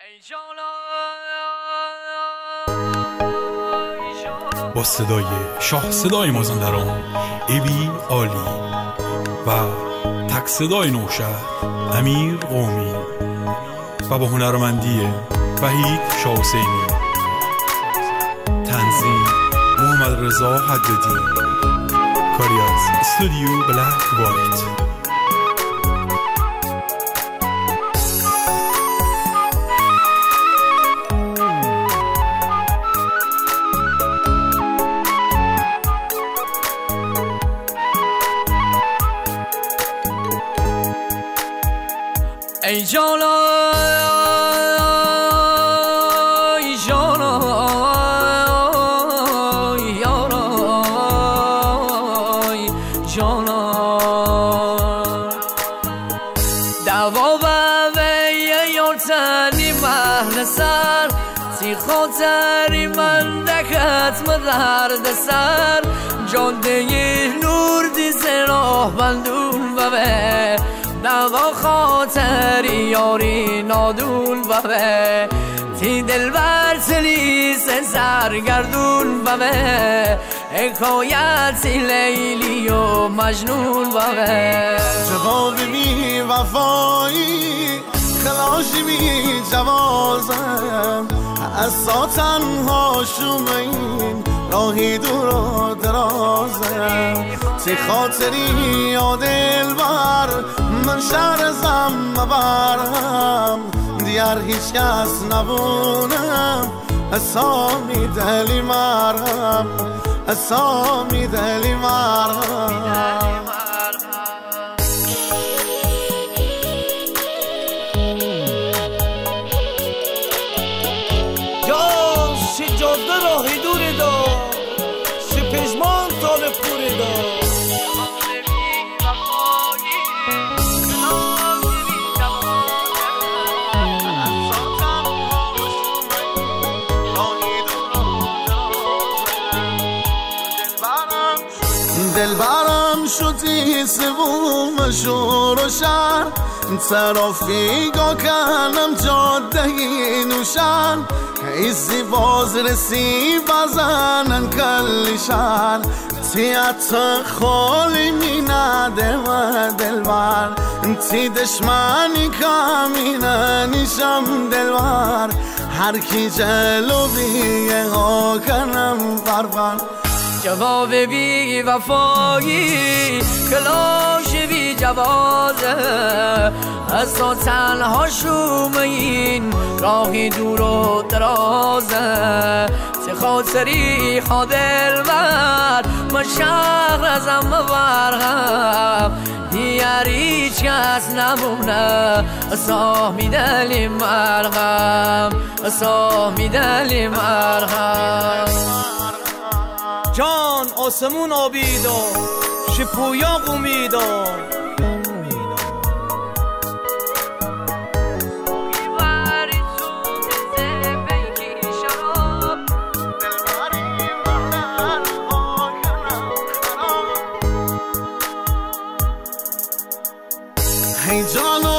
با صدای شاه صدای مازندران ابی عالی و تک صدای نوشهر امیر قومی و با هنرمندی وحید شاه حسینی، تنظیم محمد رضا حدادی، کاری از استودیو بلک وایت. ای جانا ای جانا یارا جانا دوا و یار تنی محل سر سی خاطری من دکت مدرد سر جان دیه نور دیز راه بندون و به دوا خاطری یاری نادون و به تی دل بر تلیس سرگردون و به حکایتی لیلی و مجنون و به جواب بی وفایی خلاشی بی جوازم از تنها شومین راهی دور و درازم تی خاطری یا دل بر من شهر زم مبرم دیار هیچ کس نبونم اسامی دلی مرم اسامی دلی مرم جان سی جاده راهی دوری دا سی پشمان طالب پوری دا دل برم شدی سوم شور و شهر ترافیگا کنم جاده نوشن ایزی باز رسی بزنن کلی شهر تیت خالی می نده و دلبر تی دشمنی کمینه نیشم دلبر هر کی جلو بیه ها کنم بربر جواب بی وفایی کلاش بی جوازه از تو تنها شومین راهی دور و درازه سی خاطری خادل بر من شهر ازم مبرغم دیگر هیچ کس نمونه اسامی دلی مرغم اسامی دلی مرغم جان آسمون آبیدا شپویا قومیدا هی جانا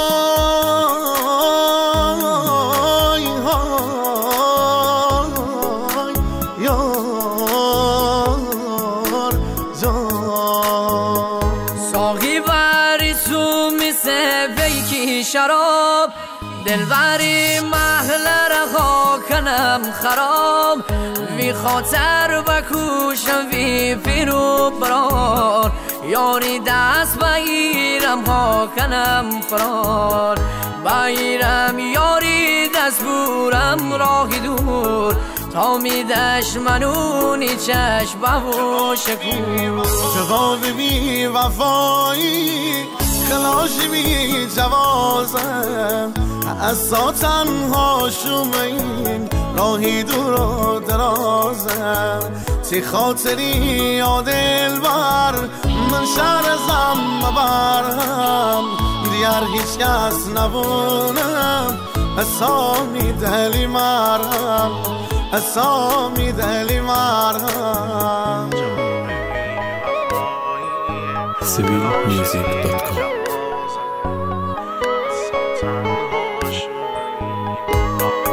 ساقی بری تو میسه بیکی شراب دلبری محل رها کنم خراب وی خاطر بکوشم وی پیرو برار یاری دست بگیرم ها کنم فرار بگیرم یاری دست بورم راهی دور تا میدش منونی چشم و شکور جواب بی وفایی خلاشی بی جوازم از تنها شومین راهی دور و درازم تی خاطری یا دل بر من شهر زم مبرم دیار هیچ کس نبونم اسامی دلی مرم اسامی دلی مرم civilmusic.com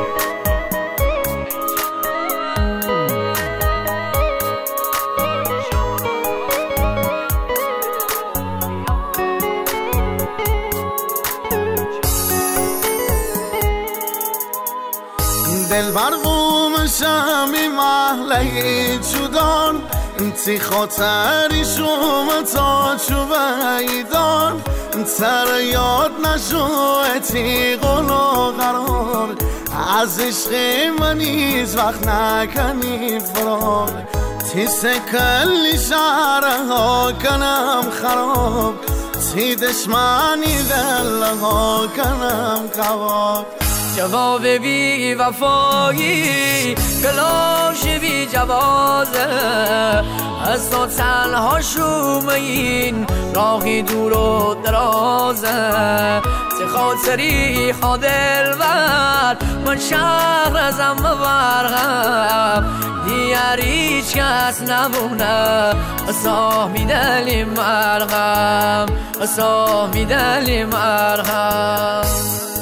دل برقومشم محله چودان انتی خاطری شما تا چوبیدان تر یاد نشویتی قلو قرار از عشق من هیچ وقت نکنی فرار تیس کلی شهرها کنم خراب تی دشمنی دلها کنم قواب جواب بی وفایی کلاش بی جوازه از تو تنها شوم این راهی دور و درازه چه خاطری خادل بر من شهر ازم برغم دیگر هیچ کس نمونه اصامی دلی مرغم اصامی دلی مرغم